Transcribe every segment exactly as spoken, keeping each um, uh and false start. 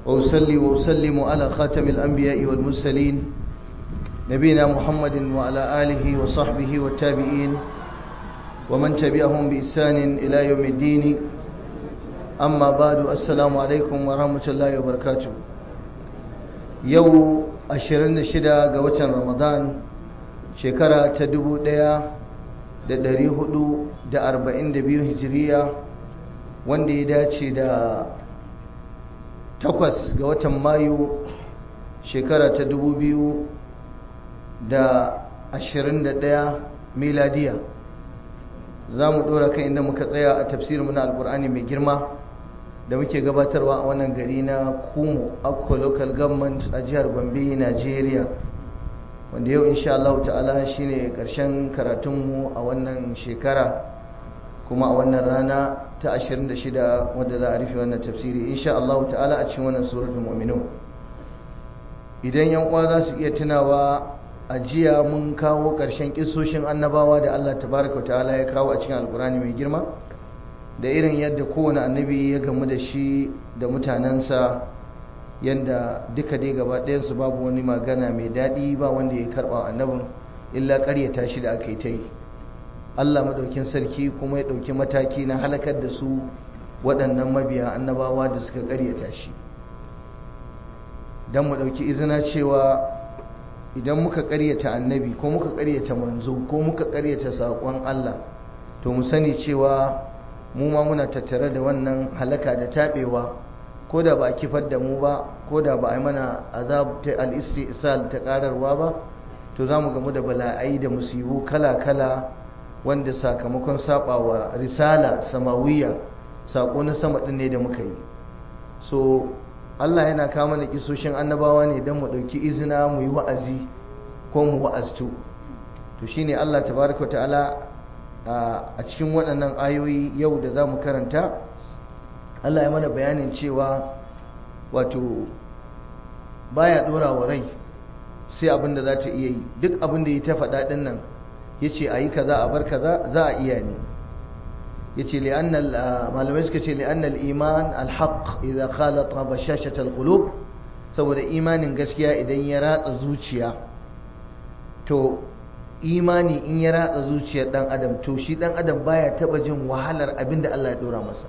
وأصلي وأسلم على خاتم الأنبياء والمرسلين نبينا محمد وعلى آله وصحبه والتابعين ومن تبعهم بإحسان إلى يوم الدين أما بعد السلام عليكم ورحمة الله وبركاته يوم ashirin da shida ga watan Ramadan shekara ta dubu ɗaya da ɗari hudu da arba'in da biyu hijiriya wanda ya dace da takwas ga watan Mayu shekara ta dubu biyu da ashirin da ɗaya miladiya. za mu ɗora kan inda muka tsaya a tafsirinmu na alkur'ani mai girma da muke gabatarwa a wannan gari na Kumo Akko Local Government a jihar Gombe, Najeriya, wanda yau insha Allah ta'ala shine karshen karatunmu a wannan shekara kuma a wannan rana ta ashirin da shida wadda za a rufe wannan tafsiri insha Allah ta'ala a cikin wannan suratul mu'minun. Idan yan uwa za su iya tunawa, a jiya mun kawo karshen kissoshin annabawa da Allah tabaraka wa ta'ala ya kawo a cikin alkur'ani mai girma, da irin yadda kowane annabi ya gamu da shi da mutanensa, yadda duka dai gaba ɗayansu babu wani magana mai daɗi ba wanda ya karɓa annabin illa ƙaryata shi da aka yi ta yi. Allah maɗaukin sarki kuma ya ɗauki mataki na halakar da su waɗannan mabiya annabawa da suka ƙaryata shi, don mu ɗauki izina cewa idan muka ƙaryata annabi ko muka ƙaryata manzo ko muka ƙaryata saƙon Allah, to mu sani cewa mu ma muna tattare da wannan halaka da taɓewa, ko da ba a kifar da mu ba, ko da ba a yi mana azab ta al-istisal ta ƙararwa ba, to za mu gamu da bala'ai da musibu kala-kala wanda sakamakon saɓawa risala samawiya, saƙo na sama ɗin ne da muka yi. So Allah yana kawo mana kisoshin annabawa ne don mu ɗauki izina mu yi wa'azi ko mu wa'aztu. To shine Allah tabaraka ta'ala a cikin waɗannan ayoyi yau da za mu karanta, Allah ya mana bayanin cewa wato baya ɗora wa rai sai abin da za ta iya yi. Duk abin da ya ta faɗa ɗin nan ya ce a yi kaza a bar kaza za a iya ne. ya ce malamai suka ce li'annal iman alhaq idan khalata bashashatal qulub, saboda imanin gaskiya idan ya ratsa zuciya, to imani in ya ratsa zuciyar dan adam, to shi dan adam baya taba jin wahalar abinda Allah ya dora masa.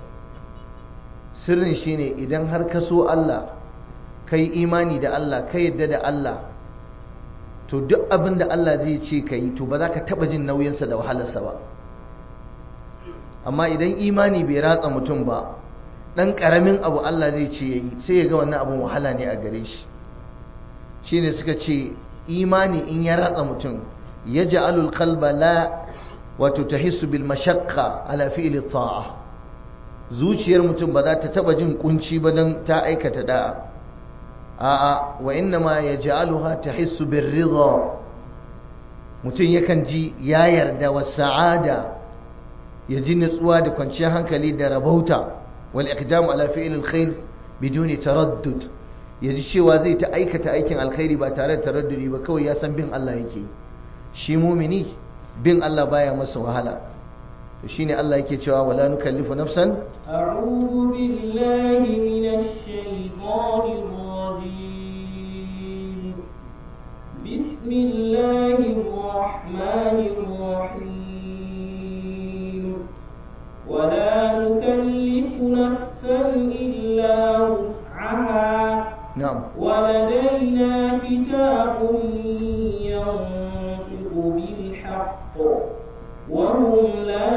Sirrin shine idan har ka so Allah, kai imani da Allah, ka yadda da Allah, to duk abinda Allah zai ce kai to ba za ka taba jin nauyinsa da wahalarsa ba. Amma idan imani bai ratsa mutum ba, dan karamin abu Allah zai ce yayi sai ya ga wannan abun wahala ne a gare shi. Shine suka ce imani in ya ratsa mutum yaj'alul qalba la wato tahissu bil mashaqqa ala fi'li ta'a, zuciyar mutum ba za ta taba jin kunci ba dan ta aikata da'a. a'a wa inna ma yaj'aluha tahissu bir ridha, mutum yakan ji ya yarda wa sa'ada, ya ji nutsuwa da kwanciyar hankali da rabauta, wal iqdam ala fi'l alkhair biduni taraddud, ya ji cewa zai ta aikata aikin alkhairi ba tare da taraddudi ba, kawai ya san bin Allah yake. Shi mumini bin Allah baya masa wahala. to shine Allah yake cewa wala nukallifu nafsan. a'udhu billahi minash shaitanir rajim. Bismillahir rahmanir rahim. wala nukallifu nafsan illa wus'aha. na'am. ولدينا كتاب بالحق وهم لا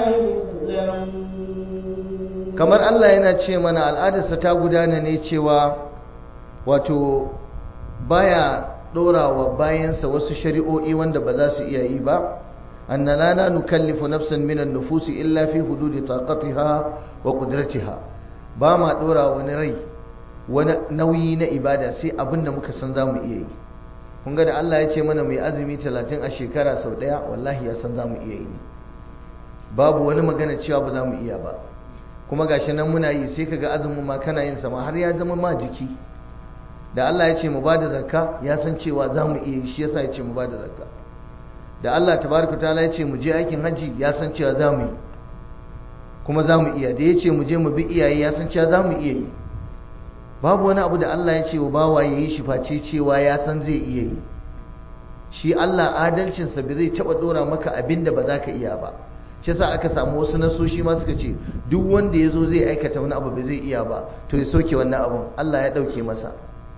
يظلمون. kamar Allah yana ce mana al'adarsa ta gudana ne cewa wato baya dorawa bayansa wasu shari'o'i wanda ba za su iya yi ba. anna la nukallifu nafsan min an-nufusi illa fi hududi taqatiha wa qudratiha, ba ma dora wani rai wani nauyi na ibada sai abinda muka san zamu iya yi. kun ga da Allah ya ce mana mai azumi talatin a shekara sau daya, wallahi ya san za mu iya yi ne, babu wani magana cewa ba za mu iya ba. kuma gashi nan muna yi, sai kaga azumin ma kana yin sama har ya zama ma jiki. da Allah ya ce mu bada zakka, ya san cewa za mu iya yi, shi yasa ya ce mu bada zakka. da Allah tabaraka ta'ala ya ce mu je aikin haji, ya san cewa za mu yi kuma za mu iya. da ya ce mu je mu bi iyaye, ya san cewa za mu iya yi. babu wani abu da Allah ya ce wa bawa ya yi shi face cewa ya san zai iya yi. Shi Allah adalcinsa bai zai taɓa ɗora maka abin da ba za ka iya ba. shi yasa aka samu wasu nasoshi ma suka ce duk wanda ya zo zai aikata wani abu bai zai iya ba to ya soke wannan abun, Allah ya ɗauke masa.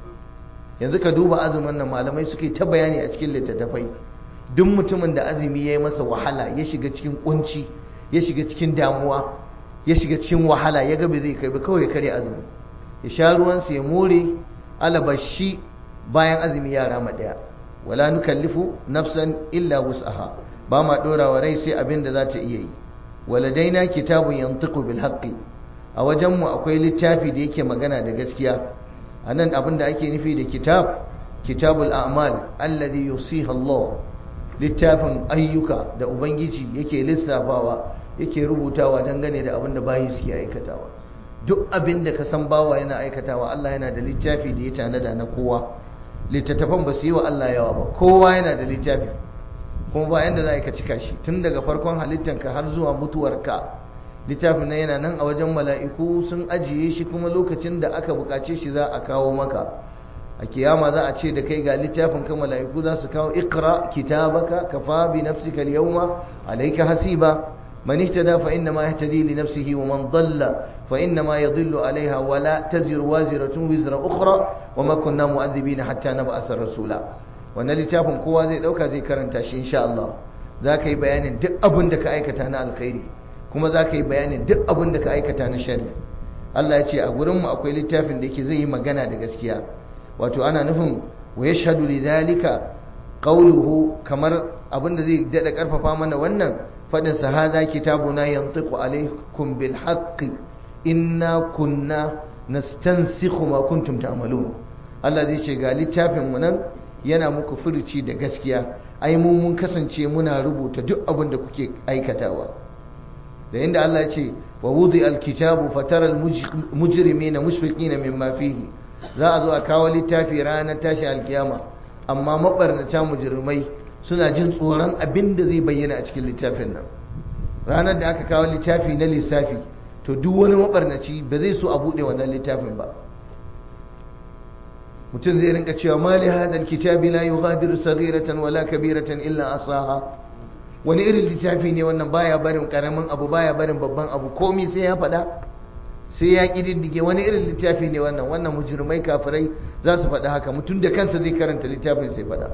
Yanzu ka duba azumin nan, malamai suke ta bayani a cikin littattafai, duk mutumin da azumi ya yi masa wahala, ya shiga cikin kunci, ya shiga cikin damuwa, ya shiga cikin wahala, ya ga bai zai kai ba, kawai ya karya azumi, ya sha ruwansa ya more, alabashi bayan azumi ya rama daya. Wala nukallifu nafsan illa wus'aha, ba ma dora wa rai sai abin da za ta iya yi. Waladaina kitabun yantiqu bil haqqi, a wajenmu akwai littafi da yake magana da gaskiya. anan abin da ake nufi da kitab, kitabul a'mal alladhi yusiha Allah, littafin ayyuka da ubangiji yake lissafawa, yake rubutawa dangane da abin da bayi suke aikatawa. Duk abin da ka san bawa yana aikatawa, Allah yana da littafi da ya tanada na kowa. Littattafan ba su yi wa Allah yawa ba, kowa yana da littafi, kuma ba yanda za ka cika shi tun daga farkon halittanka har zuwa mutuwarka. Littafin nan yana nan a wajen mala'iku, sun ajiye shi, kuma lokacin da aka bukace shi za a kawo maka. A kiyama za a ce da kai ga littafin ka, mala'iku za su kawo, iqra kitabaka kafa bi nafsika al-yawma alayka hasiba, man ihtada fa inna ma yahtadi li nafsihi wa man dalla fa inna ma yadhillu alayha wa la taziru waziratun wizra ukhra wa ma kunna mu'adhibina hatta nab'atha rasula. Wannan littafin kowa zai dauka zai karanta shi insha Allah. Za ka yi bayanin duk abin da ka aikata na alkhairi, kuma za ka yi bayanin duk abin da ka aikata na shari. Allah ya ce a gurinmu akwai littafin da yake zai yi magana da gaskiya, wato ana nufin wa yashhadu lidhalika qawluhu, kamar abin da zai dada karfafa mana wannan fadin sa, hadha kitabuna yantiqu alaykum bil haqqi inna kunna nastansikhu ma kuntum ta'malun. Allah zai ce ga littafin mu nan yana muku furuci da gaskiya, ai mu mun kasance muna rubuta duk abin da kuke aikatawa. da inda Allah ya ce wa wudi alkitabu fatara almujrimina mushfiqina mimma fihi, za a zo a kawo littafi ranar tashi alkiyama, amma mabarnata mujrimai suna jin tsoron abin da zai bayyana a cikin littafin nan. Ranar da aka kawo littafi na lissafi, to duk wani mabarnaci ba zai so a bude wannan littafin ba. mutum zai rinka cewa mali hadal kitabi la yughadiru saghiratan wala kabiratan illa asaha, wani irin littafi ne wannan, baya barin karamin abu, baya barin babban abu, komai sai ya faɗa, sai ya kididdige. wani irin littafi ne wannan wannan mujrimai kafirai za su faɗa haka, mutum da kansa zai karanta littafin sai faɗa.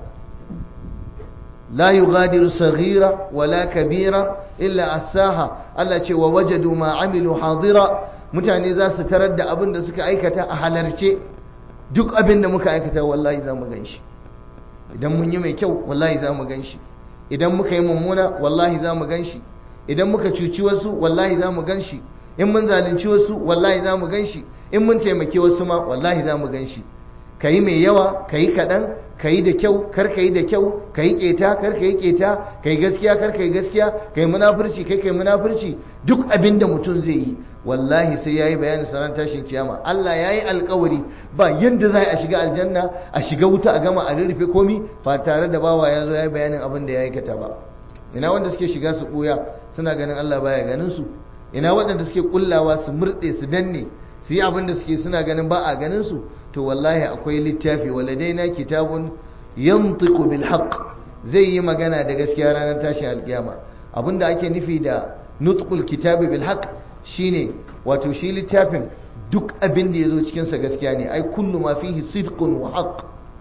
la yughadiru saghira wala kabira illa asaha. Allah ce wa wajadu ma amilu hadira, mutane za su tarar da abin da suka aikata a halarce. duk abin da muka aikata wallahi za mu ganshi. idan mun yi mai kyau wallahi za mu ganshi, idan muka yi mummuna wallahi za mu ganshi, idan muka cuci wasu wallahi za mu ganshi, in mun zalunci wasu wallahi za mu ganshi, in mun taimake wasu ma wallahi za mu ganshi. ka yi mai yawa, ka yi kaɗan, ka yi da kyau, kar ka yi da kyau, ka yi ƙeta, kar ka yi ƙeta, ka yi gaskiya, kar ka yi gaskiya, ka yi munafurci, kai ka yi munafurci. duk abin da mutum zai yi wallahi sai ya yi bayanin sanar tashin kiyama. Allah ya yi alkawari ba yadda za a shiga aljanna, a shiga wuta, a gama a rurrufe komi ba tare da bawa ya zo ya yi bayanin abin da ya aikata ba. Ina wanda suke shiga su ɓuya suna ganin Allah baya ganin su? Ina waɗanda suke kullawa su murɗe su danne su yi abin da suke suna ganin ba a ganin su? To wallahi akwai littafi, waladaina kitabun yantiqu bil haqq, zai yi magana da gaskiya ranar tashin alkiyama. Abinda ake nufi da nutqul kitabi bil haqq shine wato shi littafin duk abin da yazo cikin sa gaskiya ne, ai kullu ma fihi sidqun wa haqq.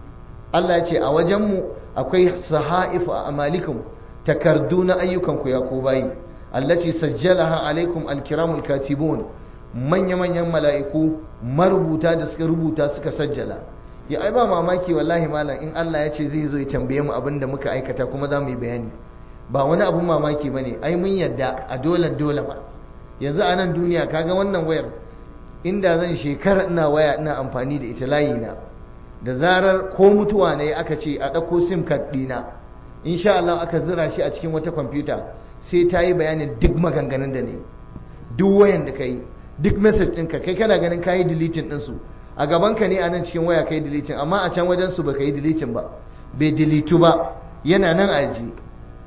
Allah ya ce a wajen mu akwai sahaif amalikum, takardu na ayyukan ku ya ku bayi, allati sajjalaha alaikum alkiramul katibun, manya-manyan mala'iku marubuta da suka rubuta suka sajjala. Ya ai ba mamaki wallahi malam, in Allah ya ce zai zo ya tambaye mu abin da muka aikata kuma za mu yi bayani, ba wani abun mamaki ba ne. Ai mun yadda a dole dole ba. Yanzu a nan duniya kaga wannan wayar, inda zan shekara ina waya ina amfani da ita layi na, da zarar ko mutuwa ne aka ce a ɗauko sim card ɗina, insha Allah aka zira shi a cikin wata kwamfuta, sai ta yi bayanin duk maganganun da ne, duk wayan da ka yi, duk message ɗinka, kai kana ganin ka yi deleting ɗinsu a gabanka ne a nan cikin waya ka yi deleting, amma a can wajensu ba ka yi deleting ba, bai deletu ba, yana nan a ji.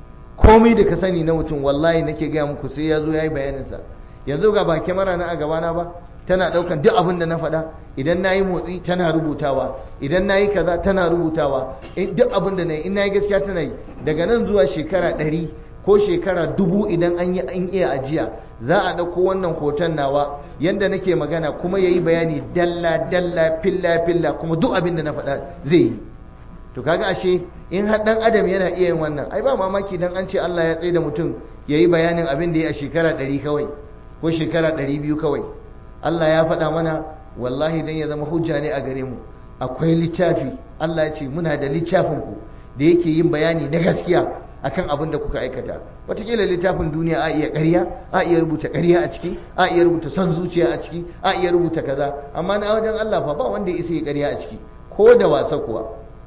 Komai da ka sani na mutum wallahi nake gaya muku sai ya zo ya yi bayaninsa. Yanzu ga ba kyamara na a gabana ba, tana ɗaukan duk abin da na faɗa. Idan na yi motsi tana rubutawa, idan na yi kaza tana rubutawa, duk abin da na yi in na yi gaskiya tana yi. Daga nan zuwa shekara ɗari ko shekara dubu idan an yi an iya ajiya, za a ɗauko wannan hoton nawa yanda nake magana kuma ya yi bayani dalla dalla filla filla kuma duk abin da na faɗa zai yi. To kaga ashe in har ɗan adam yana iya yin wannan, ai ba mamaki dan an ce Allah ya tsaye da mutum ya yi bayanin abin da ya yi a shekara ɗari kawai ko shekara ɗari biyu kawai. Allah ya faɗa mana wallahi dan ya zama hujja ne a gare mu. Akwai littafi, Allah ya ce muna da littafin ku da yake yin bayani na gaskiya akan abin da kuka aikata. Wataƙila littafin duniya a iya ƙarya, a iya rubuta ƙarya a ciki, a iya rubuta son zuciya a ciki, a iya rubuta kaza, amma na wajen Allah fa ba wanda ya isa ya ƙarya a ciki ko da wasa kuwa.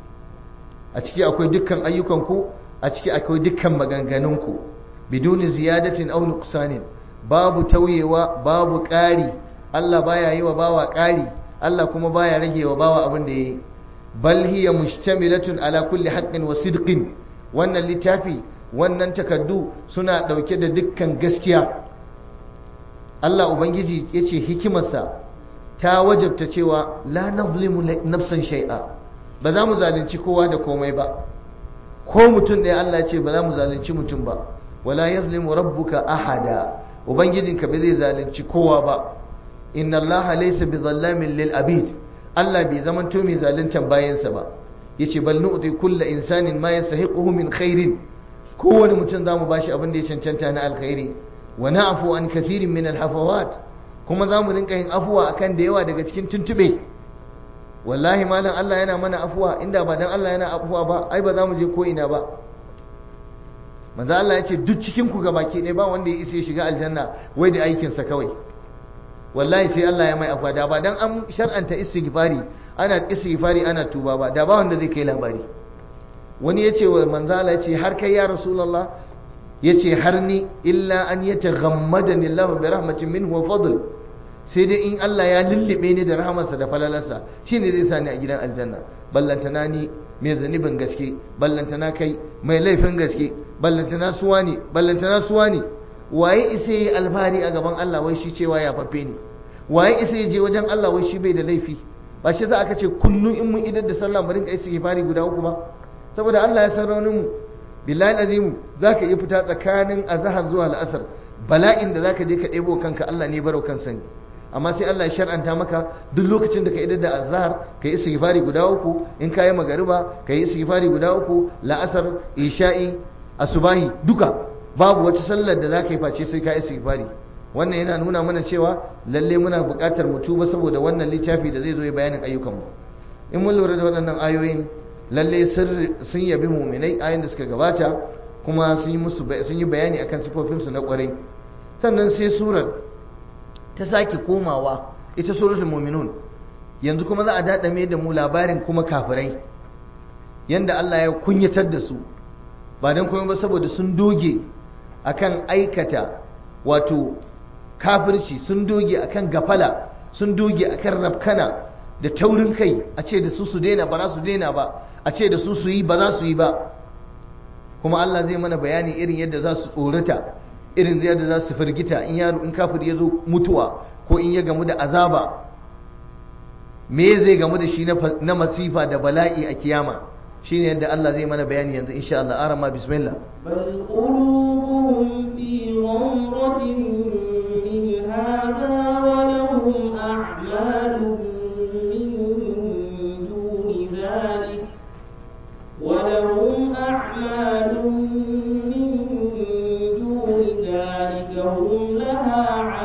A ciki akwai dukkan ayyukanku, a ciki akwai dukkan maganganunku biduni ziyadatin aw nuqsanin, babu tauyewa babu ƙari. Allah baya yi wa bawa ƙari, Allah kuma baya rage wa bawa abin da yayi. Bal hiya mushtamilatun ala kulli haqqin wa sidqin, wannan littafi wannan takaddu suna dauke da dukkan gaskiya. Allah ubangiji yace hikimarsa ta wajabta cewa la nazlimu nafsan shay'a, ba za mu zalunci kowa da komai ba. Ko mutum ɗaya Allah ce ba za mu zalunci mutum ba. Wala yazlimu rabbuka ahada, ubangijinka bai zai zalunci kowa ba. Inna Allah laysa bizallamin lil abid, Allah bai zaman to mai zaluntan bayansa ba. Yace bal nu'ti kullu insanin ma yastahiquhu min khairin, kowane mutum zamu bashi abin da ya cancanta na alkhairi. Wa na'fu an kathirin min alhafawat, kuma zamu rinka yin afuwa akan da yawa daga cikin tuntube. Wallahi malam Allah yana mana afuwa, inda ba dan Allah yana afuwa ba ai ba za mu je ko ina ba. Manzo Allah ya ce duk cikin ku gabaki ɗaya ba wanda ya isa ya shiga aljanna wai da aikin sa kawai. Wallahi sai Allah ya mai afuwa, da ba dan an shar'anta istighfari ana istighfari ana tuba ba, da ba wanda zai kai labari. Wani ya ce wa manzo Allah ya ce har kai ya Rasulullah, ya ce har ni illa an yataghammadani Allah bi rahmatin minhu wa fadl, sai dai in Allah ya lullube ni da rahamarsa da falalarsa shine zai sani a gidan aljanna. Ballantana ni mai zanibin gaske, ballantana kai mai laifin gaske, ballantana suwa ne, ballantana suwa ne. Waye isa yi alfahari a gaban Allah wai shi cewa ya fafe ni? Waye isa ya je wajen Allah wai shi bai da laifi? Ba shi za aka ce kullum in mun idar da sallah mu rinka istighfari guda uku ba? Saboda Allah ya san raunin mu. Billahi azimu zaka iya fita tsakanin azhar zuwa al'asr, bala'in da zaka je ka ɗebo kanka Allah ne barau kan sani. Amma sai Allah ya shar'anta maka duk lokacin da ka idar da azhar ka yi istighfari guda uku, in ka yi magariba ka yi istighfari guda uku, la'asar, isha'i, asubahi duka babu wata sallar da za ka yi face sai ka yi istighfari. Wannan yana nuna mana cewa lalle muna buƙatar mu tuba saboda wannan littafi da zai zo ya bayanin ayyukanmu. In mun lura da waɗannan ayoyin lalle sun yabi mu'minai ayoyin da suka gabata, kuma sun yi musu sun yi bayani akan sifofinsu na ƙwarai. Sannan sai surar ta sake komawa ita suratul mu'minun. Yanzu kuma za a dadame da mu labarin kuma kafirai, yanda Allah ya kunyatar da su ba dan komai ba saboda sun doge akan aikata wato kafirci, sun doge akan gafala, sun doge akan rafkana da taurin kai. A ce da su su daina ba za su daina ba, a ce da su su yi ba za su yi ba. Kuma Allah zai mana bayani irin yadda za su tsorata, irin yadda za su firgita in yaro in kafir ya zo mutuwa ko in ya gamu da azaba, me zai gamu da shi na masifa da bala'i a kiyama. shine yadda Allah zai mana bayani yanzu insha Allah. Arama bismillah. bal qulubuhum fi ghamratin min hadha wa lahum a'malun min duni dhalik wa lahum a'malun min duni dhalika hum laha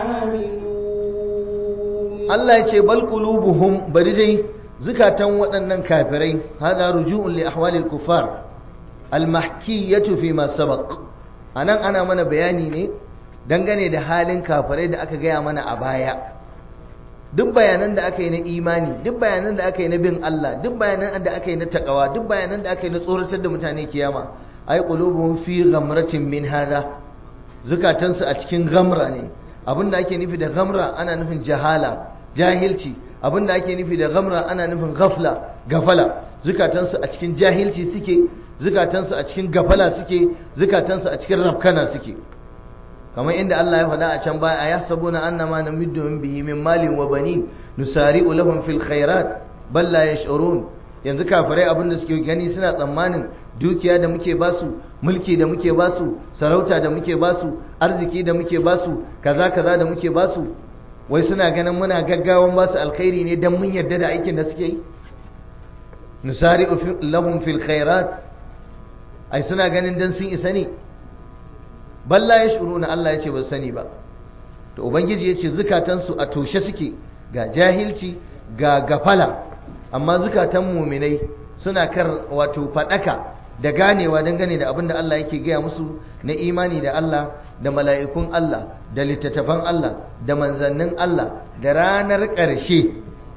'amilun. Allah ya ce bal qulubuhum, bari dai zukatan waɗannan kafirai, hada ruju'un li ahwalil kuffar al-mahkiyatu fi ma sabaq. Anan ana mana bayani ne dangane da halin kafirai da aka gaya mana a baya. Duk bayanan da aka yi na imani, duk bayanan da aka yi na bin Allah, duk bayanan da aka yi na takawa, duk bayanan da aka yi na tsoratar da mutane kiyama, ay qulubuhum fi ghamratin min hada, zukatansu a cikin ghamra ne. Abinda ake nufi da ghamra ana nufin jahala, jahilci. Abinda ake nufi da ghamra ana nufin ghafla, gafala. Zukatansu a cikin jahilci suke, zukatansu a cikin gafala suke, zukatansu a cikin rafkana suke. kamar inda Allah ya faɗa a can baya ayahsabuna annama namidduhum bihi min malin wa banin nusari'u lahum fil khairat bal la yash'urun. yanzu kafirai abin da suke gani suna tsammanin dukiya da muke basu, mulki da muke basu, sarauta da muke basu, arziki da muke basu, kaza kaza da muke basu, wai suna ganin muna gaggawan basu alkhairi ne dan mun yarda da aikin da suke yi. nusari'u lahum fil khairat, ai suna ganin dan sun isa ne. balla yash'uruna, Allah yace ba sani ba. to ubangiji yace zukatansu a toshe suke, ga jahilci ga gafala, amma zukatan mu'minai suna kar wato fadaka da ganewa dangane da abin da Allah yake gaya musu na imani da Allah da mala'ikun Allah da littattafan Allah da manzannin Allah da ranar ƙarshe.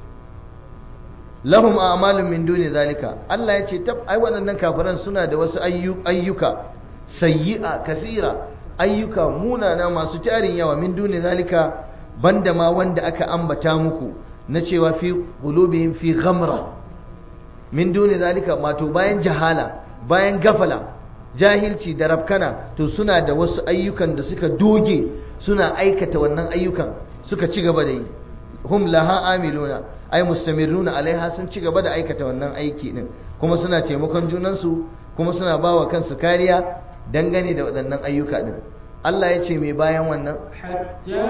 lahum a'malun min duni zalika, Allah yace tab ai waɗannan kafiran suna da wasu ayyuka sayyi'a kasira, ayyuka munana masu tarin yawa, min duni zalika banda ma wanda aka ambata muku na cewa fi qulubihim fi ghamra. min duni zalika mato bayan jahala, bayan gafala, jahilci da rafkana, to suna da wasu ayyukan da suka doge suna aikata wannan ayyukan, suka ci gaba da yi. hum laha amiluna ay mustamirruna alaiha, sun ci gaba da aikata wannan aiki din, kuma suna taimakon junansu, kuma suna bawa kansu kariya dangane da waɗannan ayyuka din. Allah ya ce mai bayan wannan, hatta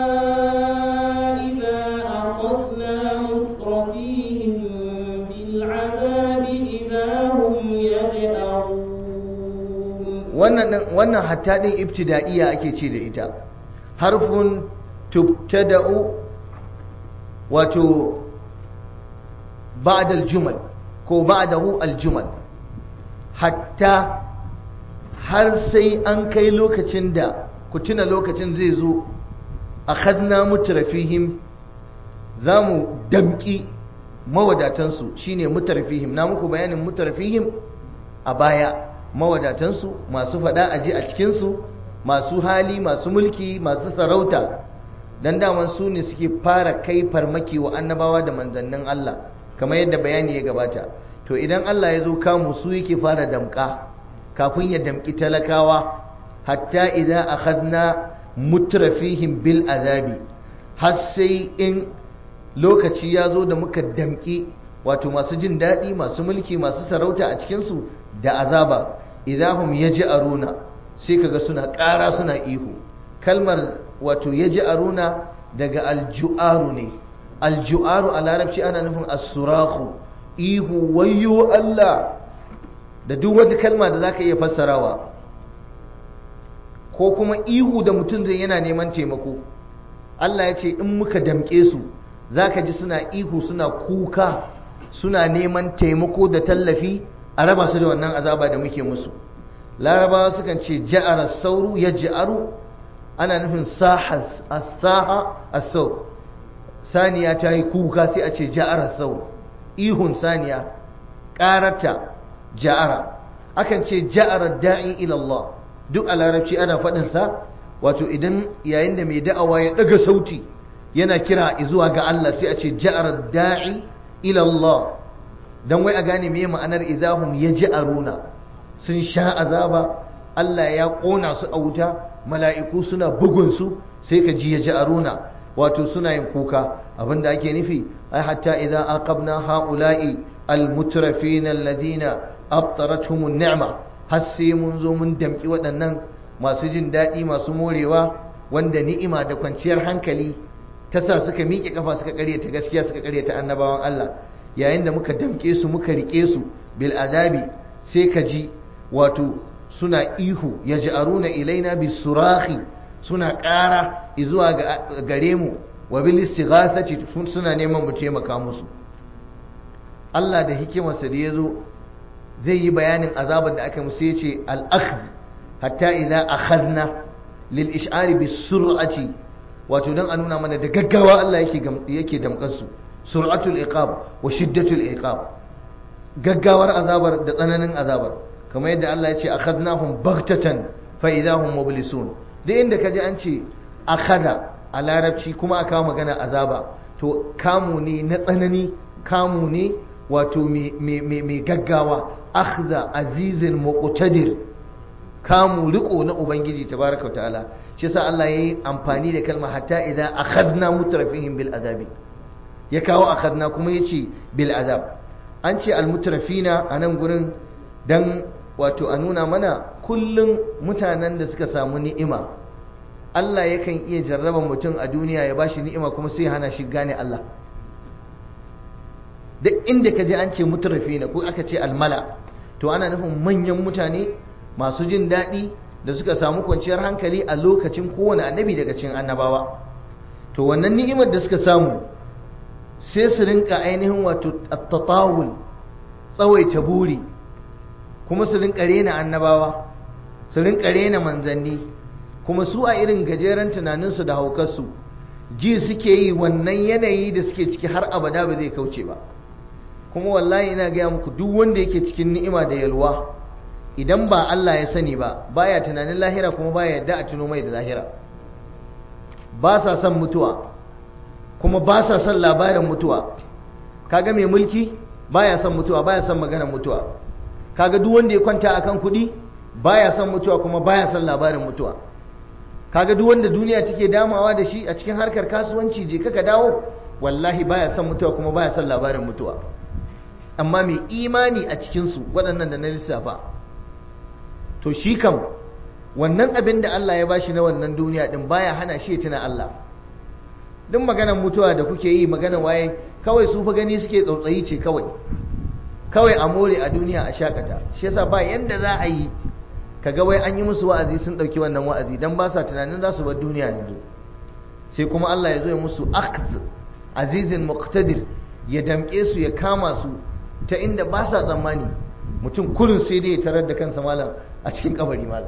idza akhadna mutrafihim bil azabi idza hum yaj'arun. wannan wannan hatta din ibtida'iyya ake ce da ita, harfun tubtada'u wato ba'da al-jumal ko ba'dahu al-jumal, hatta har sai an kai lokacin da, ku tuna lokacin zai zo, akhadna mutrafihim, zamu damki mawadatansu, shine mutrafihim. na muku bayanin mutrafihim a baya, mawadatansu, masu fada aji a cikin su, masu hali, masu mulki, masu sarauta, dan daman su ne suke fara kai farmaki wa annabawa da manzannin Allah, kamar yadda bayani ya gabata. to idan Allah ya zo kamu, su yake fara damka kafin ya damki talakawa. hatta idza akhadna mutrafihim bil azabi, har sai in lokaci ya zo da muka damki wato masu jin daɗi, masu mulki, masu sarauta a cikinsu da azaba. idahum yaj'aruna, sai kaga suna ƙara suna ihu. kalmar wato yaj'aruna daga alju'aru ne. alju'aru a larabci ana nufin as-surahu, ihu wayyo Allah, da duk wata kalma da zaka iya fassarawa, ko kuma ihu da mutum zai yana neman taimako. Allah ya ce in muka damƙe su, zaka ji suna ihu, suna kuka, suna neman taimako da tallafi a raba su da wannan azaba da muke musu. larabawa sukan ce ja'ara sauru yaj'aru, ana nufin sahas as-saha as-saur, saniya ta yi kuka sai a ce ja'ara saur, ihun saniya, ƙararta ja'ara. akan ce ja'ara da'i ila Allah, duk a larabci ana faɗin sa, wato idan yayin da mai da'awa ya daga sauti yana kira zuwa ga Allah, sai a ce ja'ara da'i ila Allah, dan wai a gane me ma'anar idahum yaj'aruna, sun sha azaba, Allah ya kona su a wuta, mala'iku suna bugun su, sai ka ji yaj'aruna, wato suna yin kuka. abinda ake nufi ai hatta idza aqabna haula'i almutrafin alladhina abtaratuhum an-ni'ma, har sai mun zo mun damki waɗannan masu jin daɗi, masu morewa, wanda ni'ima da kwanciyar hankali ta sa suka miƙe kafa, suka ƙaryata gaskiya, suka ƙaryata annabawan Allah. yayin da muka damke su, muka rike su bil azabi, sai ka ji wato suna ihu, yaj'aruna ilaina bisurahi, suna ƙara zuwa gare mu, wa bil istighathati, suna neman mu taimaka musu. Allah da hikimarsa da yazo zai yi bayanin azabar da aka musu, yace al akhdh hatta idza akhadna lil ish'ari bis sur'ati, wato dan a nuna mana da gaggawa Allah yake yake damkar su. sur'atul iqab wa shiddatul iqab, gaggawar azabar da tsananin azabar, kamar yadda Allah ya ce akhadnahum baghtatan fa idahum mublisun. duk inda kaji an ce akhada a larabci kuma aka magana azaba, to kamu ne na tsanani, kamu ne wato mai gaggawa. akhdha azizin muqtadir, kamu riko na ubangiji tabaraka wa ta'ala. shi yasa Allah yayi amfani da kalma hatta idza akhadna mutrafihim bil azabi, ya kawo akhadna kuma yace bil azab. an ce al mutrafina anan gurin dan wato a nuna mana kullum mutanen da suka samu ni'ima Allah yakan iya jarraba mutum a duniya ya bashi ni'ima kuma sai hana shi gane Allah. duk inda ka je an ce mutrafina ko aka ce almala to ana nufin manyan mutane masu jin daɗi da suka samu kwanciyar hankali a lokacin kowane annabi daga cikin annabawa. to wannan ni'imar da suka samu sai su rinka ainihin wato at-tatawul, tsawaita buri, kuma su rinka rena annabawa, su rinka rena manzanni, kuma su a irin gajeren tunaninsu da haukarsu ji suke yi wannan yanayi da suke ciki har abada ba zai kauce ba. kuma wallahi ina gaya muku duk wanda yake cikin ni'ima da yalwa idan ba Allah ya sani ba baya tunanin lahira kuma baya yadda a tuno mai da lahira. ba sa son mutuwa kuma ba sa son labarin mutuwa. kaga mai mulki baya son mutuwa, baya son maganar mutuwa. kaga duk wanda ya kwanta akan kuɗi baya son mutuwa kuma baya son labarin mutuwa. kaga duk wanda duniya take damawa da shi a cikin harkar kasuwanci je kaka dawo wallahi baya son mutuwa kuma baya son labarin mutuwa. amma mai imani a cikinsu waɗannan da na lissafa to shi kam wannan abin da Allah ya bashi na wannan duniya din baya hana shi ya tuna Allah. duk maganar mutuwa da kuke yi maganar waye kawai su fa gani suke tsautsayi ce kawai kawai a more a duniya a shakata. shi yasa ba yanda za a yi kaga wai an yi musu wa'azi sun dauki wannan wa'azi dan ba sa tunanin za su bar duniya yanzu. sai kuma Allah ya zo ya musu akhz azizin muqtadir, ya damke su ya kama su ta inda ba sa tsammani. mutum kullun sai dai ya tarar da kansa malam a cikin kabari malam.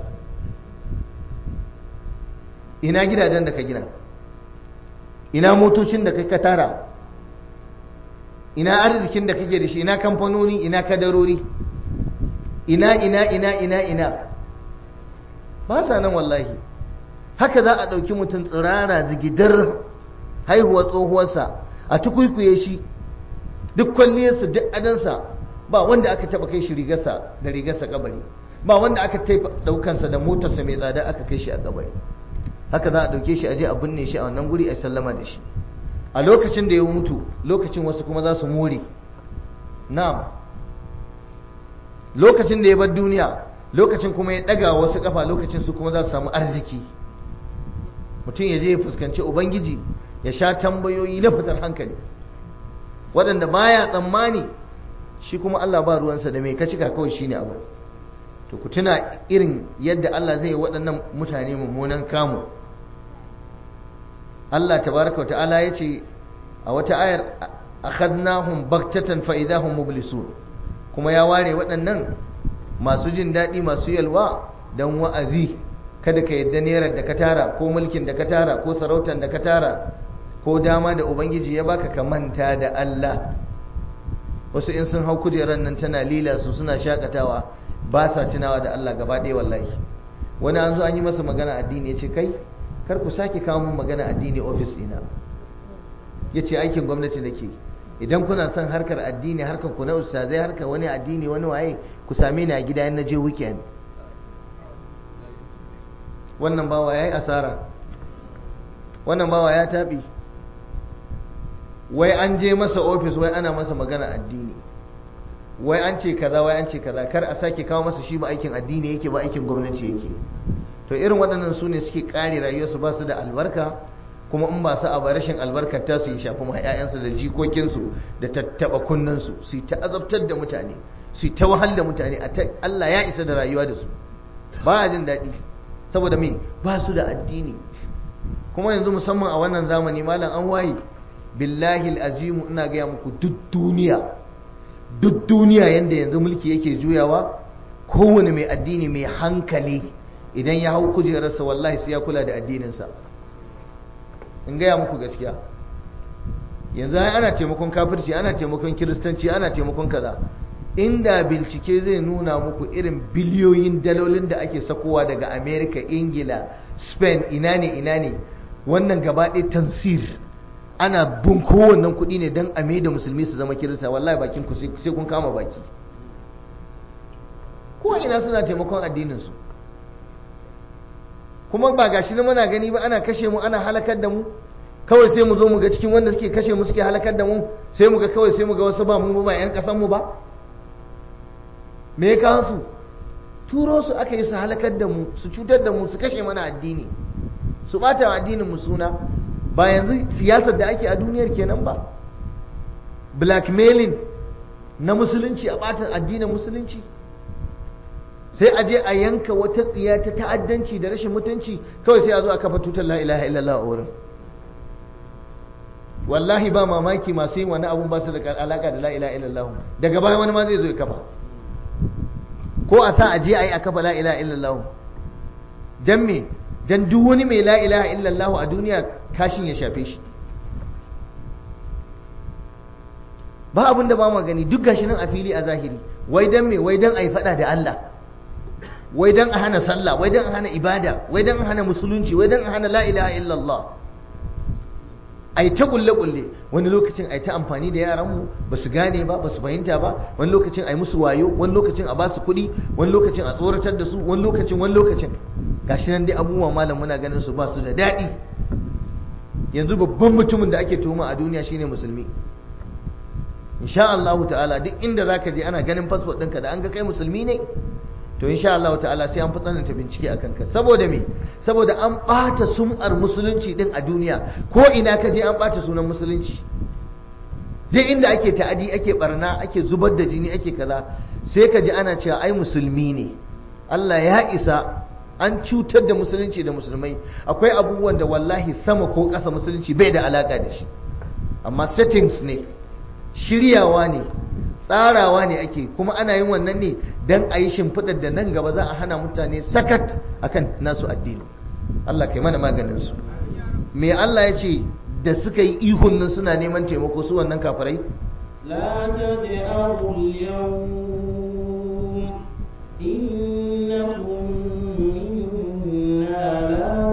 ina gidajen da ka gina, ina motocin da kai ka tara, ina arzikin da kake da shi, ina kamfanoni, ina kadarori, ina ina ina ina ina ba sa nan wallahi. haka za a ɗauki mutum tsirara zigidar haihuwar tsohuwarsa a tukuikuye shi duk kwalliyarsa duk adansa ba wanda aka taba kai shi rigarsa da rigarsa kabari, ba wanda aka taifa daukansa da motarsa mai tsada aka kai shi a kabari. haka za a dauke shi aje a binne shi a wannan guri a sallama da shi. a lokacin da ya mutu lokacin wasu kuma za su more. na'am, lokacin da ya bar duniya lokacin kuma ya daga wasu kafa, lokacin su kuma za su samu arziki. mutum ya je ya fuskanci ubangiji ya sha tambayoyi na fitar hankali waɗanda baya tsammani, shi kuma Allah ba ruwansa da mai kacika kawai shine abu. to ku tuna irin yadda Allah zai yi waɗannan mutane mummunan kamu. Allah tabaraka wa ta'ala ya ce a wata ayar akhadnahum baktatan fa idahum mublisun, kuma ya ware waɗannan masu jin daɗi masu yalwa dan wa'azi. kada ka yadda nerar da ka tara ko mulkin da ka tara ko sarautar da ka tara ko dama da ubangiji ya baka ka manta da Allah. wasu in sun hau kujerar nan tana lila su suna shakatawa ba sa tunawa da Allah gaba ɗaya wallahi. wani an zo an yi masa magana addini ya ce kai kar ku sake kawo mun magana addini ofis ɗina. ya ce aikin gwamnati nake, idan kuna son harkar addini harkar ku na ustazai harkar wani addini wani waye ku same ni a gida na je weekend. wannan bawa ya yi asara, wannan bawa ya taɓi. wai an je masa ofis wai ana masa magana addini, wai an ce kaza wai an ce kaza, kar a sake kawo masa shi ba aikin addini yake ba aikin gwamnati yake. to irin waɗannan su ne suke ƙare rayuwarsu ba su da albarka, kuma in ba su a rashin albarkar ta su yi shafi ma 'ya'yansu da jikokinsu da tattaɓa kunnensu, su ta azabtar da mutane, su ta wahal da mutane. Allah ya isa da rayuwa da su, ba a jin daɗi saboda me ba su da addini. kuma yanzu musamman a wannan zamani malam an waye, billahi azimu ina gaya muku duk duniya duk duniya yanda yanzu mulki yake juyawa, kowane mai addini mai hankali idan ya hau kujerarsa wallahi sai ya kula da addininsa. in gaya muku gaskiya, yanzu ana taimakon kafirci, ana taimakon kiristanci, ana taimakon kaza. inda bincike zai nuna muku irin biliyoyin dalolin da ake sakowa daga America, Ingila, Spain, ina ne ina ne, wannan gaba ɗaya tansir ana bin kowannen kuɗi ne don a da musulmi su zama kirista. wallahi bakin ku sai kun kama baki. ko ina suna taimakon addininsu. kuma ba gashi nan muna gani ba ana kashe mu ana halakar da mu kawai sai mu zo mu ga cikin wanda suke kashe mu suke halakar da mu sai mu ga kawai sai mu ga wasu ba mu ba yan kasan mu ba me ya kawo su turo su aka yi su halakar da mu su cutar da mu su kashe mana addini su bata addinin mu suna ba yanzu siyasar da ake a duniyar kenan ba blackmailing na musulunci a bata addinin musulunci sai a je a yanka wata tsiya ta ta'addanci da rashin mutunci kawai sai a zo a kafa tutar la ilaha illallah a wurin wallahi ba mamaki masu yin wani abun ba su da alaka da la ilaha illallah daga baya wani ma zai zo ya kafa ko a sa a je a yi a kafa la ilaha illallah dan me dan duk wani mai la ilaha illallah a duniya kashin ya shafe shi ba abin da ba mu gani duk gashi nan a fili a zahiri wai dan me wai dan ai fada da Allah wai dan a hana sallah wai dan a hana ibada wai dan a hana musulunci wai dan a hana la ilaha illallah ai ta kulle kulle wani lokacin ai ta amfani da yaran mu ba su gane ba ba su fahimta ba wani lokacin ai musu wayo wani lokacin a ba su kuɗi wani lokacin a tsoratar da su wani lokacin wani lokacin gashi nan dai abubuwa malam muna ganin su ba su da daɗi yanzu babban mutumin da ake tuhuma a duniya shine musulmi insha Allah ta'ala duk inda zaka je ana ganin passport ɗinka da an ga kai musulmi ne to insha Allah ta'ala sai an fi tsananta bincike akan ka saboda me saboda an bata sum'ar musulunci din a duniya ko ina ka je an bata sunan musulunci duk inda ake ta'adi ake barna ake zubar da jini ake kaza sai ka ji ana cewa ai musulmi ne Allah ya isa an cutar da musulunci da musulmai akwai abubuwan da wallahi sama ko ƙasa musulunci bai da alaka da shi amma settings ne shiryawa ne tsarawa ne ake kuma ana yin wannan ne don a yi shimfiɗar da nan gaba za a hana mutane sakat akan nasu addini Allah kai mana maganinsu me Allah ya ce da suka yi ihun nan suna neman taimako su wannan kafirai la tad'u al-yawm innakum minna la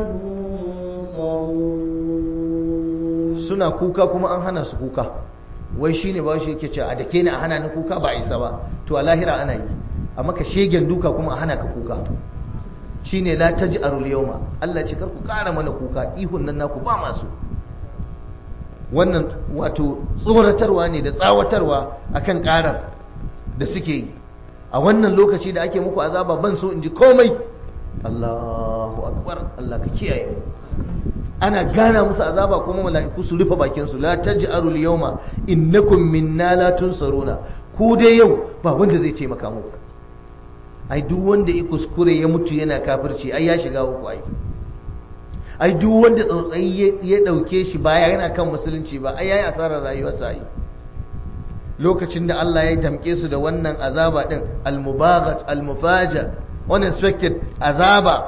tunsarun suna kuka kuma an hana su kuka wai shine ba shi yake cewa a dake ni a hana ni kuka ba isa ba to a lahira ana yi amma ka shegen duka kuma a hana ka kuka shine la taj'arul yawma Allah ce kar ku kara mana kuka ihun nan naku ba masu wannan wato tsoratarwa ne da tsawatarwa akan karar da suke yi a wannan lokaci da ake muku azaba ban so in ji komai Allahu akbar Allah ka kiyaye mu ana gana musu azaba kuma mala'iku su rufe bakin su la taj'arul yawma innakum minna la tunsaruna ku dai yau ba wanda zai taimaka muku ai duk wanda ya kuskure ya mutu yana kafirci ai ya shiga uku ai ai duk wanda tsautsayi ya dauke shi baya yana kan musulunci ba ai yayi asarar rayuwarsa ai lokacin da Allah ya damke su da wannan azaba din al-mubaghat al-mufaja unexpected azaba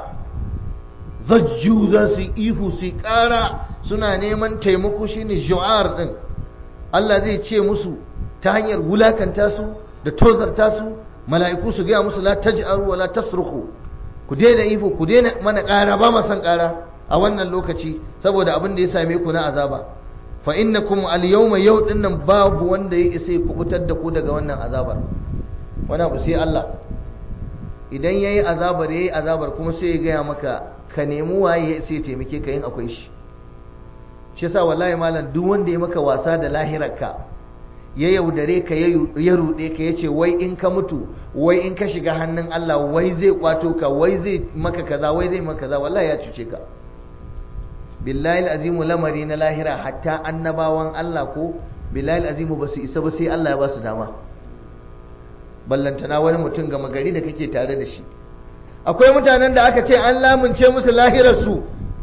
zajju za su ihu su kara suna neman taimako shine ju'ar din Allah zai ce musu ta hanyar wulakanta su da tozarta su mala'iku su gaya musu la taj'aru wa la tasruku ku daina ihu ku daina mana kara ba ma san kara a wannan lokaci saboda abin da ya same ku na azaba fa innakum al-yawma yau dinnan babu wanda ya isa ku fitar da ku daga wannan azabar wannan abu sai Allah idan yayi azabar yayi azabar kuma sai ya gaya maka ka nemi waye sai taimake ka yin akwai shi shi yasa wallahi malam duk wanda ya maka wasa da lahirarka ya yaudare ka ya rude ka yace wai in ka mutu wai in ka shiga hannun Allah wai zai kwato ka wai zai maka kaza wai zai maka kaza wallahi ya cuce ka billahi alazimu lamari na lahira hatta annabawan Allah ko billahi alazimu basu isa ba sai Allah ya ba su dama ballantana wani mutum gama gari da kake tare da shi akwai mutanen da aka ce an lamunce musu lahirarsu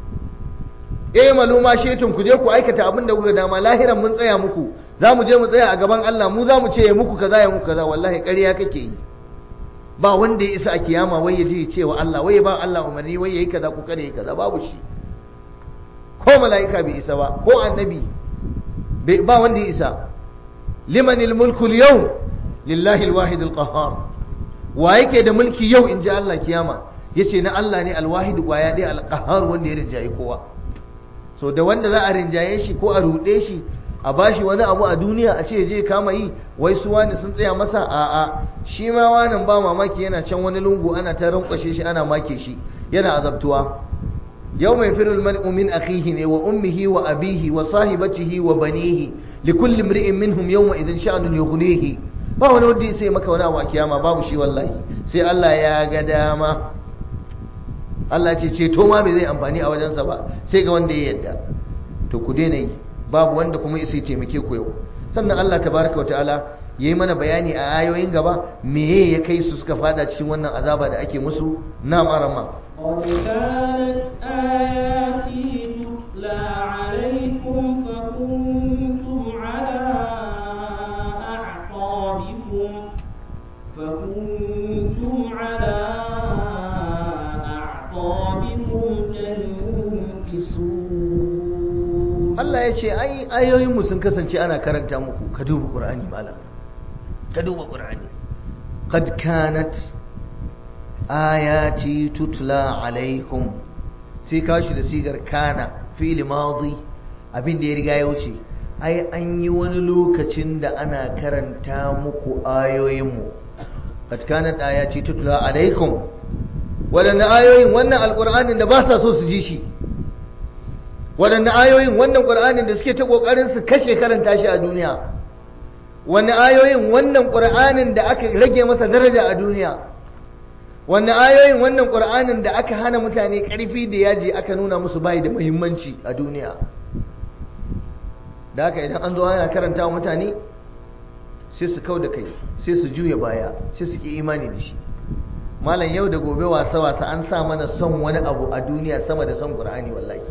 eh maluma shetun ku je ku aikata abin da kuka dama lahiran mun tsaya muku za mu je mu tsaya a gaban Allah mu za mu ce ya muku kaza ya muku kaza wallahi ƙarya kake yi ba wanda ya isa a kiyama wai ya je ya ce wa Allah wai ya ba Allah umarni wai yayi kaza ku kare kaza babu shi ko mala'ika bai isa ba ko annabi ba wanda ya isa limanil mulku al-yawm lillahi al-wahid al-qahhar wa yake da mulki yau in ji Allah kiyama yace na Allah ne al-wahid kwaya dai al-qahhar wanda ya rinjaye kowa so da wanda za a rinjaye shi ko a rude shi a bashi wani abu a duniya a ce je kama yi wai su wani sun tsaya masa a'a shi ma wannan ba mamaki yana can wani lungu ana ta rankwashe shi ana make shi yana azabtuwa yawma yafirru al-mar'u min akhihi ne wa ummihi wa abihi wa sahibatihi wa banihi likulli imri'in minhum yawma idhin sha'nun yughnihi. ba wani wanda sai maka wani abu a kiyama, babu shi wallahi, sai Allah ya ga dama. Allah ce ceto ma bai zai amfani a wajensa ba sai ga wanda ya yadda. to ku daina yi, babu wanda kuma ya sai taimake ku yau. sannan Allah tabaraka wa ta'ala yayi mana bayani a ayoyin gaba meye ya kai su suka fada cikin wannan azaba da ake musu. na marama قد كانت آياتي تتلى عليكم فكنتم على أعقابكم فكنتم على أعقابكم تنكصون. Allah ya ce ai ayoyinmu sun kasance ana karanta muku. Ka duba Qur'ani malam, ka duba Qur'ani. qad kanat ayati tutla alaikum, sai kawo shi da sigar kana fi'il madi, abin da ya riga ya wuce. ai an yi wani lokacin da ana karanta muku ayoyinmu. qad kanat ayati tutla alaikum, wadannan ayoyin wannan alqur'anin da ba sa so su ji shi, wadannan ayoyin wannan qur'anin da suke ta kokarin su kashe karanta shi a duniya, wannan ayoyin wannan qur'anin da aka rage masa daraja a duniya, wannan ayoyin wannan qur'anin da aka hana mutane ƙarfi da yaji aka nuna musu bai da muhimmanci a duniya. da haka idan an zo ana karanta wa mutane sai su kau da kai, sai su juya baya, sai su ki imani da shi. malam yau da gobe wasa wasa an sa mana son wani abu a duniya sama da son qur'ani. wallahi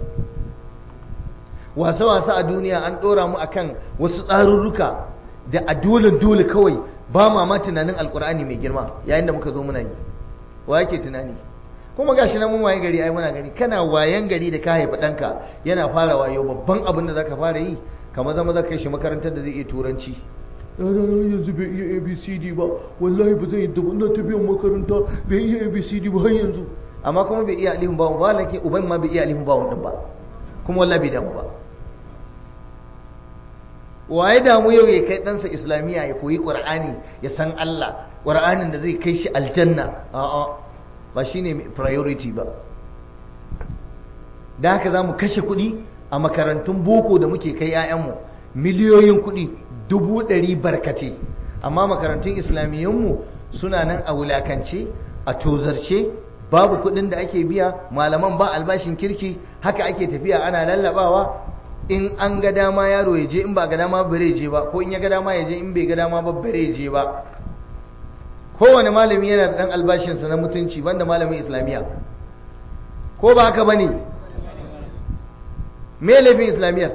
wasa wasa a duniya an dora mu akan wasu tsarurruka da a dole dole kawai ba ma ma tunanin alqur'ani mai girma yayin da muka zo muna yi. wa yake tunani? kuma gashi nan mun waye gari, ai muna gani. kana wayan gari da ka haifa danka yana fara wayo, babban abin da zaka fara yi kamar zama zaka kai shi makarantar da zai iya turanci. yanzu bai iya A B C D ba, wallahi ba zai yadda wannan tafiyan makaranta bai iya A B C D ba har yanzu. amma kuma bai iya alifin bawon ba, lake uban ma bai iya alifin bawon din ba, kuma wallahi bai damu ba. waye damu yau ya kai ɗansa islamiyya ya koyi ƙur'ani ya san Allah, ƙur'anin da zai kai shi aljanna? a'a, ba shine priority ba. da haka za mu kashe kuɗi a makarantun boko da muke kai 'ya'yanmu, miliyoyin kuɗi, dubu ɗari barkate, amma makarantun islamiyyunmu suna nan a wulakance, a tozarce, babu kuɗin da ake biya, malaman ba albashin kirki, haka ake tafiya ana lallabawa. in an ga dama yaro ya je, in ba ga dama bare je ba, ko in ya ga dama ya je, in bai ga dama ba bare je ba. kowane malami yana da ɗan albashinsa na mutunci banda malamin islamiyya, ko ba haka bane? me laifin islamiyyar?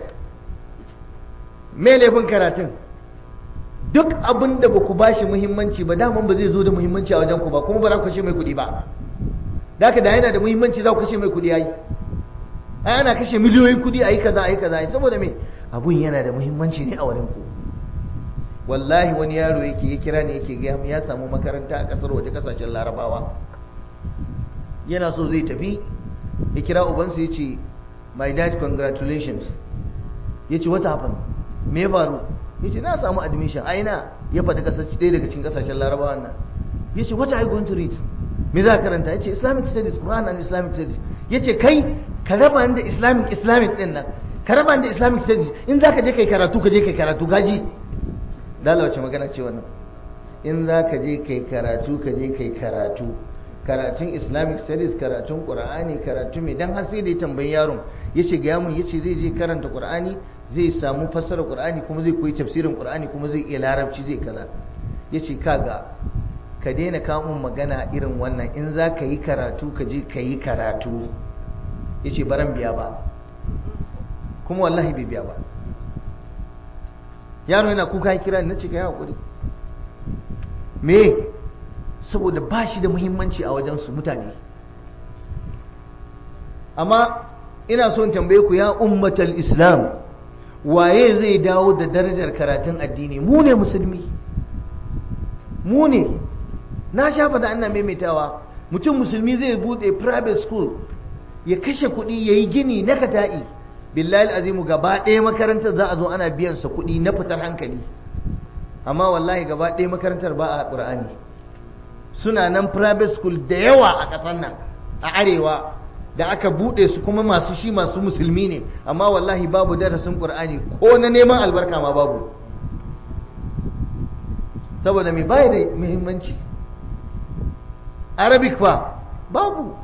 me laifin karatun? duk abin da ba ku ba shi muhimmanci ba, daman ba zai zo da muhimmanci a wajen ku ba, kuma ba za ku kashe mai kuɗi ba. da haka da yana da muhimmanci za ku kashe mai kuɗi yayi. ai ana kashe miliyoyin kuɗi a yi kaza a yi kaza, saboda me? abun yana da muhimmanci ne a wurin ku. wallahi wani yaro yake ya kira ne yake gaya mu ya samu makaranta a kasar waje, kasashen larabawa, yana so zai tafi. ya kira ubansa ya ce, my dad congratulations. ya ce what happened? me ya faru? ya ce na samu admission. a ina? ya faɗi ɗaya daga cikin kasashen larabawa nan. ya ce what are you going to read? me za ka karanta? ya ce Islamic studies, Quran and Islamic studies. ya ce kai ka raba da Islamic Islamic din nan, ka raba da Islamic studies. in za ka je kai karatu ka je kai karatu, gaji. dalawace magana ce wannan? in za ka je kai karatu ka je kai karatu, karatun Islamic studies, karatun Qur'ani, karatu mai. dan har sai da ya tambayi yaron, ya ce ga yamun, ya ce zai je karanta Qur'ani, zai samu fassara Qur'ani, kuma zai koyi tafsirin Qur'ani, kuma zai iya larabci, zai kaza. ya ce kaga ka daina kamun magana irin wannan, in za ka yi karatu ka je ka yi karatu. ya ce baran biya ba, kuma wallahi bai biya ba. yaro yana kuka ya kira ni, na ce ka yi haƙuri. me? saboda ba shi da muhimmanci a wajensu mutane. amma ina son tambaye ku ya ummatal islam, waye zai dawo da darajar karatun addini? mu ne musulmi, mu ne. na shafa da ana maimaitawa, mutum musulmi zai bude private school, ya kashe kuɗi, ya yi gini na kata'i, billahi azimu gaba ɗaya makarantar za a zo ana biyan sa kuɗi na fitar hankali, amma wallahi gaba ɗaya makarantar ba a Qur'ani. suna nan private school da yawa a ƙasar nan a arewa, da aka bude su kuma masu shi masu musulmi ne, amma wallahi babu darasin Qur'ani ko na neman albarka ma babu, saboda mai baya da muhimmanci. Arabic fa babu,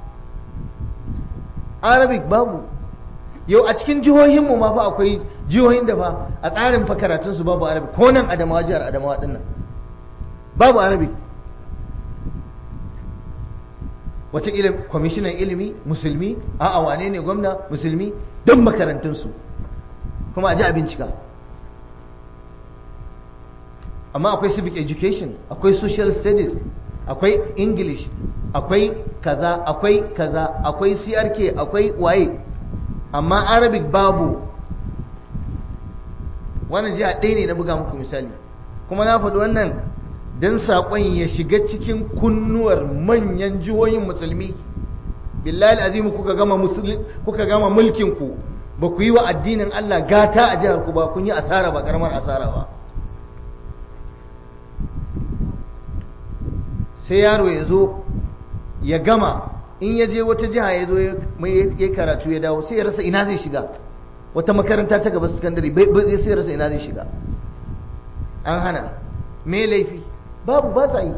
Arabic babu. Yau a cikin jihohinmu ma fa akwai jihohin da fa a tsarin fa karatunsu babu Arabic, ko nan Adamawa, jihar Adamawa din nan babu Arabic. Wataƙila kwamishinan ilimi musulmi, a'a wane ne gwamna musulmi, don makarantunsu kuma a ji a bincika. Amma akwai civic education, akwai social studies, akwai English, akwai kaza, akwai kaza, akwai C R K, akwai waye, amma Arabic babu. Wannan jiha ɗaya ne na buga muku misali, kuma na faɗi wannan don saƙon ya shiga cikin kunnuwar manyan jihohin musulmi. Billahi azimu kuka gama musulmi, kuka gama mulkinku, ba ku yi wa addinin Allah gata a jihar ku ba, kun yi asara, ba karamar asara ba. Sai yaro ya zo ya gama, in ya je wata jiha ya zo ya karatu ya dawo, sai ya rasa ina zai shiga. Wata makaranta ta gaba sakandare bai sai ya rasa ina zai shiga. An hana. Me laifi? Babu, ba sa yi,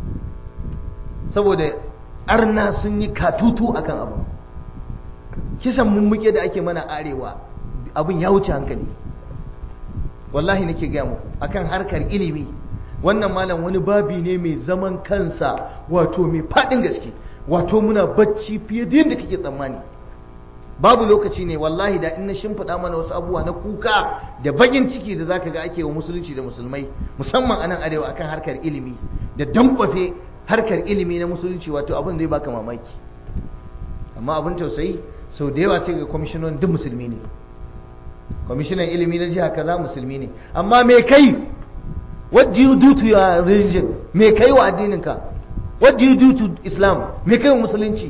saboda arna sun yi katutu akan abu. Kisan mummuke da ake mana arewa abin ya wuce hankali. Wallahi nake gaya muku akan harkar ilimi, wannan malam wani babi ne mai zaman kansa, wato mai faɗin gaske, wato muna bacci fiye da yadda kake tsammani. Babu lokaci ne wallahi da in na shimfiɗa mana wasu abubuwa na kuka da bagin ciki da zaka ga ake wa musulunci da musulmai, musamman a nan arewa, akan harkar ilimi da dankwafe harkar ilimi na musulunci, wato abin zai baka mamaki. Amma abin tausayi, sau da yawa sai ga kwamishinan duk musulmi ne, kwamishinan ilimi na jiha kaza musulmi ne, amma me kai? What do you do to your religion? Me kai wa addininka? What do you do to Islam? Me kai wa musulunci?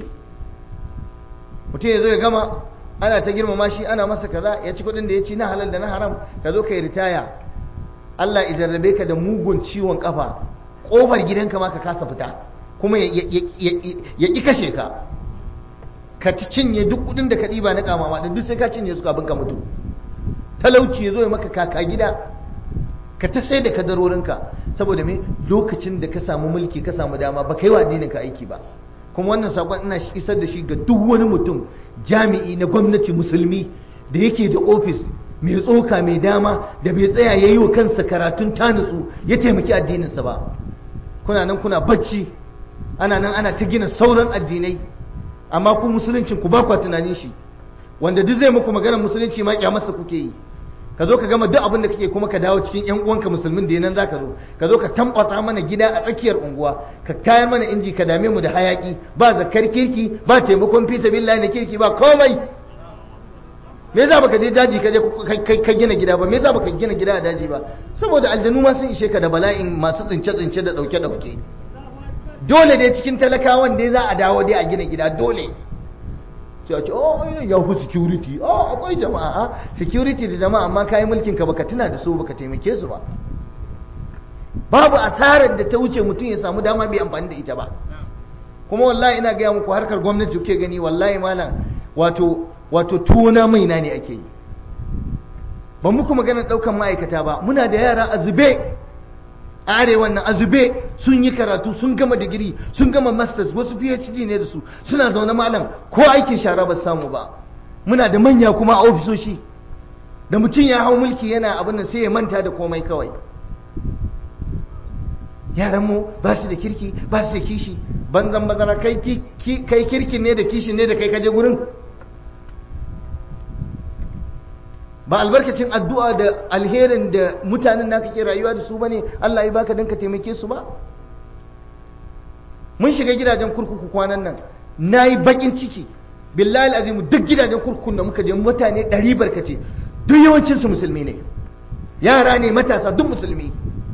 Mutum ya zo ya gama, ana ta girmama shi, ana masa kaza, ya ci kudin da ya ci na halal da na haram, ka zo ka yi ritaya. Allah ya jarrabe ka da mugun ciwon kafa, kofar gidanka ma ka kasa fita, kuma ya ƙi kashe ka, ka cinye duk kudin da ka ɗiba na kamama ɗin, duk sai ka cinye su kafin ka mutu. Talauci ya zo ya maka kaka gida, ka ta sai da kadarorinka, saboda me? Lokacin da ka samu mulki, ka samu dama, ba ka yi wa addininka aiki ba. Kuma wannan sakon ina isar da shi ga duk wani mutum jami'i na gwamnati musulmi da yake da ofis mai tsoka mai dama, da bai tsaya ya yi wa kansa karatun tanutsu ya taimaki addininsa ba. Kuna nan kuna bacci, ana nan ana ta gina sauran addinai, amma ku musuluncin ku ba kwa tunanin shi, wanda duk zai muku maganar musulunci ma kyamarsa kuke yi. Ka zo ka gama duk abin da kake, kuma ka dawo cikin yan uwanka musulmin da nan zaka zo ka zo ka tambata mana gida a tsakiyar unguwa, ka kayar mana inji, ka dame mu da hayaki, ba zakar kirki, ba taimakon fi sabilillah na kirki, ba komai. Me yasa baka je daji ka je ka gina gida ba? Me yasa baka gina gida a daji ba? Saboda aljanu ma sun ishe ka da bala'in masu tsince tsince da dauke dauke. Dole dai cikin talakawan dai za a dawo dai a gina gida, dole. Sai a ce, oh, ya fi security, oh, akwai jama'a, security da jama'a, amma kayi mulkin ka baka tuna da su, baka taimake su ba. Babu asarar da ta wuce mutum ya samu dama bai amfani da ita ba. Kuma wallahi ina gaya muku harkar gwamnati kuke gani, wallahi malam, wato wato tona mai na ne ake yi. Ba muku magana daukan ma'aikata ba, muna da yara a zube, a arewan nan a zube, sun yi karatu, sun gama digiri, sun gama masters, wasu P H D ne da su, suna zaune malam, ko aikin shara ba su samu ba. Muna da manya kuma a ofisoshi, da mutum ya hau mulki yana abin nan sai ya manta da komai kawai. Yaranmu ba su da kirki, ba su da kishi, banzan bazara, kai kirkin ne da kishin ne da kai kaje gurin. Ba albarkacin addu'a da alherin da mutanen naka ke rayuwa da su bane Allah ya baka dan ka taimake su ba? Mun shiga gidajen kurkuku kwanan nan, nayi bakin ciki, billahi alazim, duk gidajen kurkukun da muka je mutane ɗari barkace, duk yawancin su musulmi ne, yara ne, matasa, duk musulmi.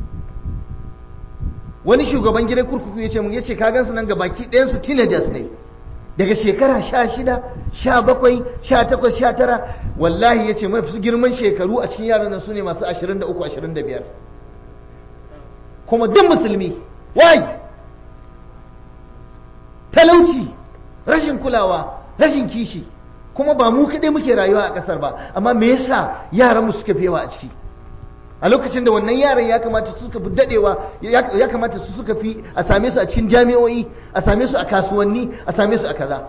Wani shugaban gidan kurkuku ya ce mun, ya ce ka gansu nan ga baki ɗayan su teenagers ne, daga shekara sha shida, sha bakwai, sha takwas, sha tara, wallahi ya ce mafi girman shekaru a cikin yaran nan su ne masu ashirin da uku, ashirin da biyar, kuma duk musulmi. Wai talauci, rashin kulawa, rashin kishi. Kuma ba mu kaɗai muke rayuwa a ƙasar ba, amma me yasa yaran mu suka fi yawa a ciki? A lokacin da wannan yaran ya kamata su suka fi dadewa, ya kamata su suka fi a same su a cikin jami'o'i, a same su a kasuwanni, a same su a kaza.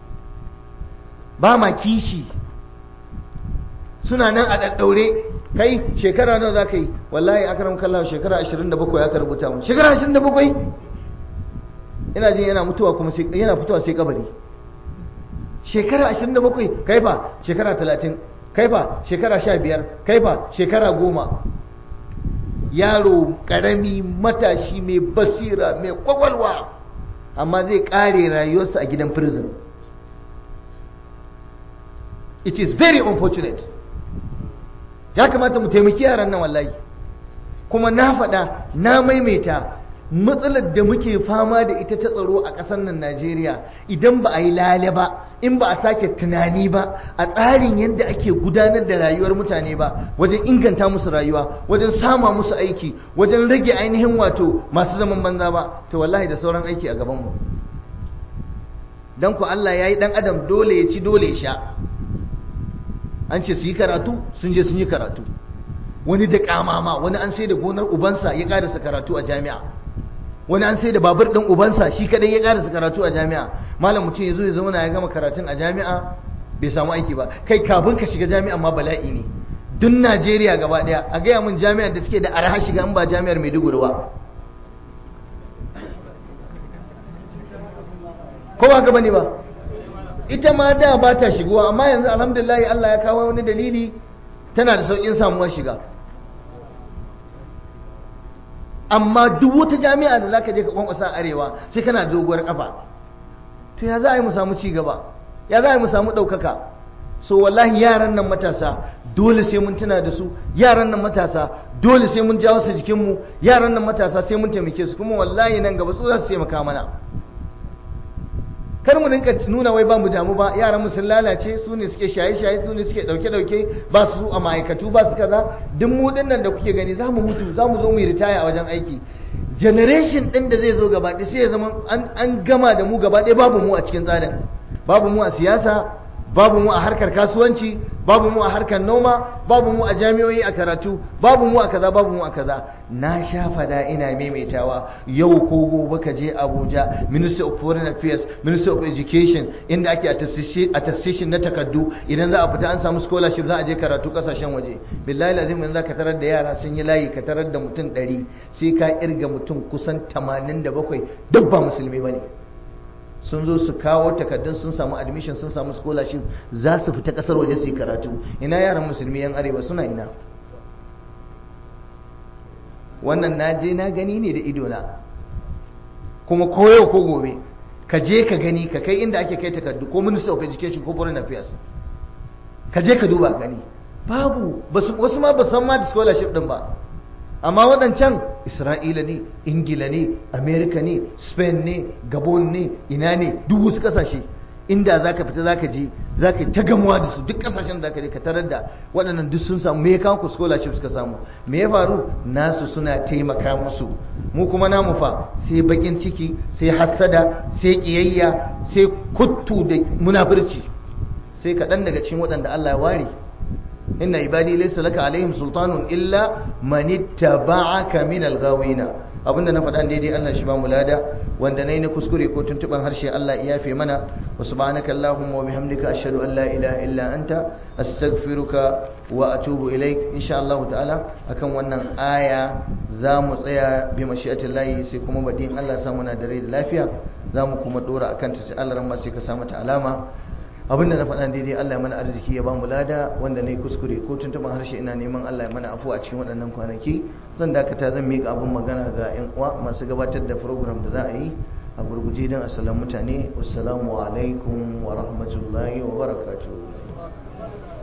Ba ma kishi, suna nan a daddaure. Kai shekara nawa za ka yi? Wallahi akram kallahu shekara ashirin da bakwai aka rubuta mu. Shekara ashirin da bakwai? Ina jin yana mutuwa kuma sai yana fitowa sai kabari. Shekara ashirin da bakwai, kai fa shekara talatin, kai fa shekara sha biyar, kai fa shekara goma. Yaro karami matashi mai basira mai kwakwalwa, amma zai kare rayuwarsa a gidan prison. It is very unfortunate. Ya kamata mu taimaki yaran nan wallahi. Kuma na faɗa na maimaita, matsalar da muke fama da ita ta tsaro a ƙasar nan Najeriya, idan ba a yi lale ba, in ba a sake tunani ba a tsarin yadda ake gudanar da rayuwar mutane ba, wajen inganta musu rayuwa, wajen sama musu aiki, wajen rage ainihin wato masu zaman banza ba, to wallahi da sauran aiki a gabanmu. Dan ku Allah ya yi ɗan adam dole ya ci dole ya sha. An ce su yi karatu, sun je sun yi karatu. Wani da ƙamama, wani an sai da gonar ubansa ya ƙarasa karatu a jami'a. Wani an sai da babur ɗin ubansa shi kadai ya ƙarasa karatu a jami'a. Malam mutum ya zo ya zauna ya gama karatun a jami'a bai samu aiki ba. Kai kafin ka shiga jami'a ma bala'i ne. Duk Najeriya gaba ɗaya a gaya min jami'ar da take da arha shiga in ba jami'ar Maiduguri ba. Ko ba haka bane ba? Ita ma da ba ta shigowa, amma yanzu alhamdulillah Allah ya kawo wani dalili tana da sauƙin samuwar shiga. Amma duk wata jami'a da zaka je ka kwankwasa a arewa sai kana doguwar kafa. To ya za a yi mu samu ci gaba? Ya za a yi mu samu ɗaukaka? So wallahi yaran nan matasa dole sai mun tuna da su, yaran nan matasa dole sai mun jawo su jikinmu, yaran nan matasa sai mun taimake su, kuma wallahi nan gaba su za su taimaka mana. Kar mu rinka nuna wai ba mu damu ba, yaran mu sun lalace, su ne suke shaye-shaye, su ne suke dauke-dauke, ba su a ma'aikatu, ba su kaza. Duk mu dinnan da kuke gani za mu mutu, za mu zo mu yi ritaya a wajen aiki. Generation din da zai zo gaba ɗaya sai ya zama an gama da mu gaba ɗaya, babu mu a cikin tsarin, babu mu a siyasa, babu mu a harkar kasuwanci, babu mu a harkar noma, babu mu a jami'o'i a karatu, babu mu a kaza, babu mu a kaza. Na sha fada ina maimaitawa, yau ko gobe ka je Abuja, Ministry of Foreign Affairs, Ministry of Education, inda ake attestation na takardu, idan za a fita an samu scholarship za a je karatu kasashen waje. Billahi lazim in za ka tarar da yara sun yi layi, ka tarar da mutum ɗari, sai ka irga mutum kusan tamanin da bakwai duk ba musulmi bane. Sun zo su kawo takardun, sun samu admission, sun samu scholarship, za su fita kasar waje su yi karatu. Ina yaran musulmi yan arewa suna ina? Wannan na je na gani ne da idona, kuma koyo ko gobe ka je ka gani, ka kai inda ake kai takardu, ko Ministry of Education ko Foreign Affairs, ka je ka duba gani. Babu, wasu ma ba san ma da scholarship din ba. Amma waɗancan Isra'ila ne, Ingila ne, Amerika ne, Spain ne, Gabon ne, ina ne, duk wasu ƙasashe. Inda za ka fita za ka je, za ka ta gamuwa da su, duk ƙasashen da ka je ka tarar da waɗannan duk sun samu. Me ya kawo ku scholarship suka samu? Me ya faru? Nasu suna taimaka musu. Mu kuma namu fa sai baƙin ciki, sai hassada, sai ƙiyayya, sai kuttu da munafurci. Sai kaɗan daga cikin waɗanda Allah ya ware. inna ibadi laysa laka alaihim sultanun illa man ittaba'aka min al-ghawina. Abinda na faɗa daidai Allah shi ba mu lada, wanda nayi na kuskure ko tuntuban harshe Allah ya yafe mana. Wa subhanaka allahumma wa bihamdika ashhadu an la ilaha illa anta astaghfiruka wa atubu ilaik. Insha Allah ta'ala akan wannan aya za mu tsaya bi mashi'atillahi, sai kuma badin Allah ya samu na da rai da lafiya za mu kuma dora akan ta, sai Allah ran ma sai ka sa mata alama. Abinda na faɗa daidai Allah ya mana arziki ya ba mu lada, wanda nayi kuskure ko tuntuban harshe ina neman Allah ya mana afuwa a cikin waɗannan kwanaki. Zan dakata, zan miƙa abin magana ga ƴan uwa masu gabatar da program da za a yi a gurguje don asalan mutane. Wassalamu alaikum wa rahmatullahi wa barakatuh.